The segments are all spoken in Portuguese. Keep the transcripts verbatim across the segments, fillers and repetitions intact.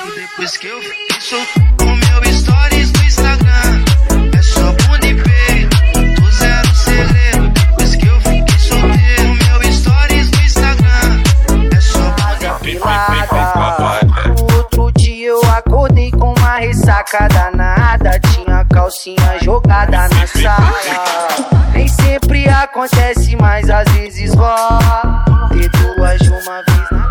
Depois que eu fiquei solto no meu stories do Instagram, é só bunda e peito, do zero segredo. Depois que eu fiquei solteiro no meu stories do Instagram, é só bunda e peito. No outro dia eu acordei com uma ressaca danada, tinha calcinha jogada na sala. Nem sempre acontece, mas às vezes rola ter duas de uma vez na...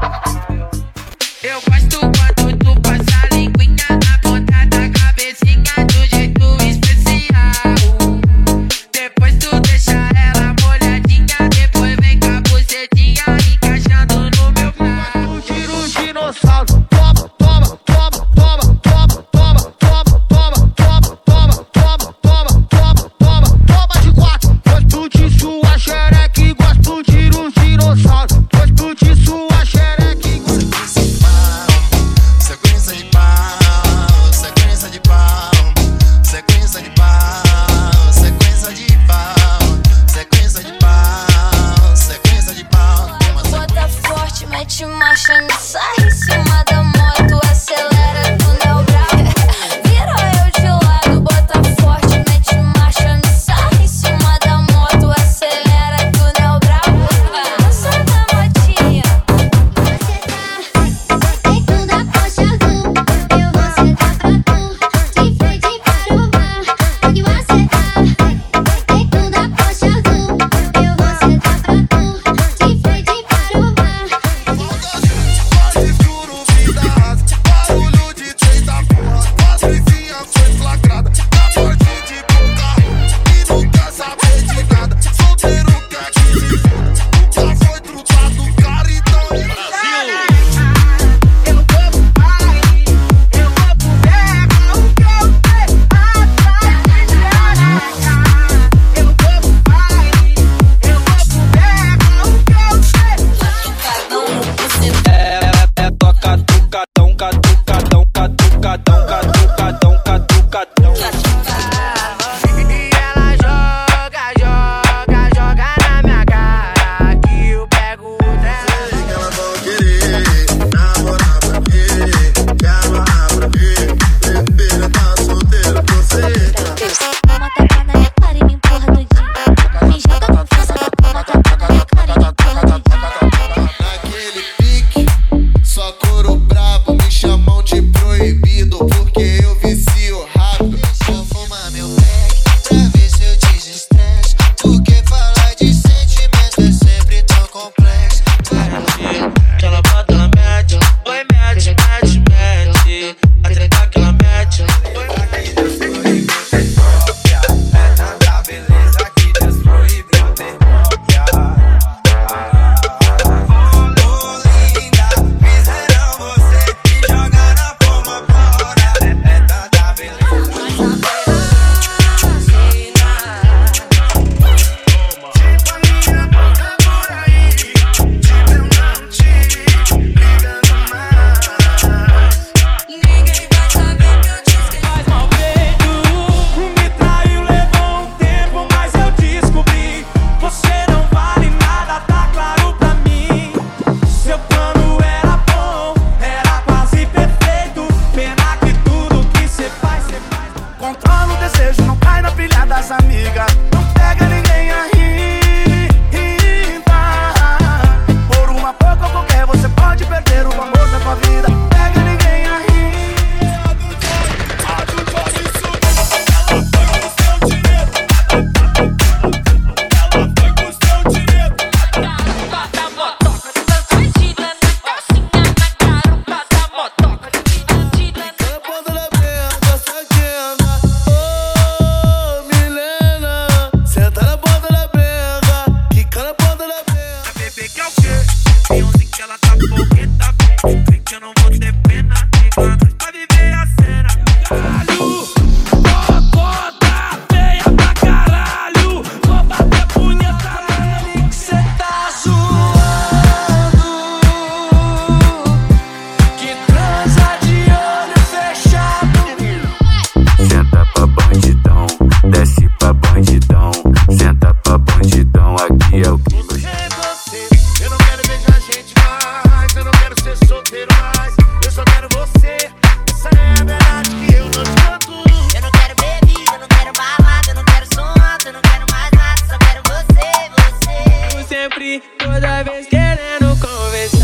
Eu gosto quando tu passa a linguinha na ponta da cabecinha do jeito especial. Depois tu deixa ela molhadinha, depois vem com a bucetinha encaixando no meu pau. Tira um dinossauro, toma, toma, toma, toma, toma, toma, toma, toma, toma, toma, toma, toma, toma, toma, toma de quatro. Gosto de sua xereca e gosto de um dinossauro. Gosto de sua xereca e gosto de... Sequência sempre, toda vez querendo convencer.